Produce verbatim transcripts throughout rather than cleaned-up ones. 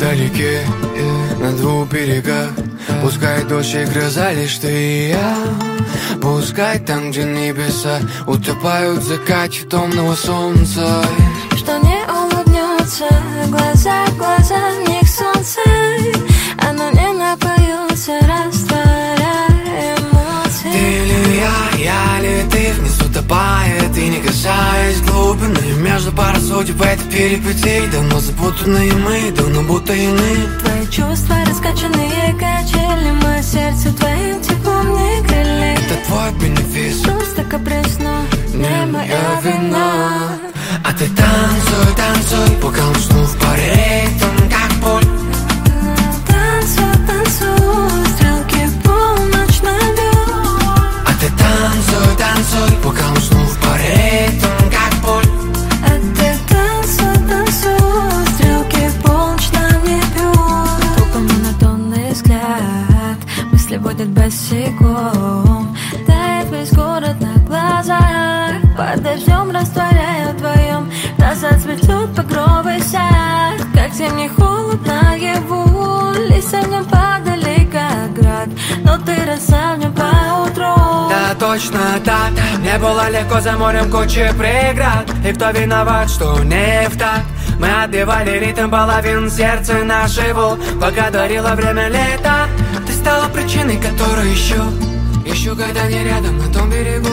вдалеке, на двух берегах. Пускай дождь и гроза, лишь ты и я. Пускай там, где небеса утопают в закате томного солнца. Что не улыбнется, глаза, глаза, в них солнце. Оно не напоется, растворяя эмоции. Ты или я, я ли ты, внизу утопает и не касаясь глубины. Между пар судеб в этой перипетии давно запутанные мы, давно будто иные. Твои чувства раскачанные качели, мое сердце твоим теплом не грели. Это твой бенефис, Просто каприсно, не моя вина. А ты танцуй, танцуй, пока усну в паре ритм, как боль. Танцуй, танцуй, стрелки полночь бьют. А ты танцуй, танцуй, пока усну в паре ритм, как боль. А ты танцуй, танцуй, стрелки полночь не бьют. Тупо монотонный взгляд, мысли водят босиком. Тает весь город на глазах, под дождем растворяя вдвоем. Нас отцветет багровый сад, как зимний холод наяву. Листья мне падали, как град, но ты роса мне поутру. Да, точно так, не было легко за морем кучи преград. И кто виноват, что не в такт? Мы отбивали ритм половин сердца нашего, пока дарило время лета. Ты стала причиной, которую ищу, ищу, когда не рядом на том берегу.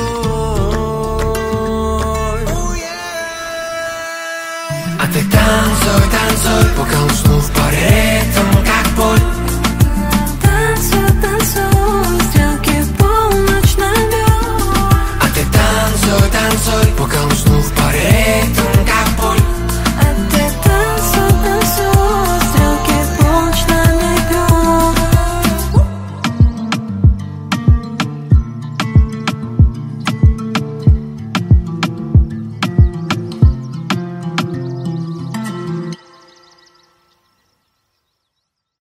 А ты танцуй, танцуй, пока усну в паре ритм, как боль.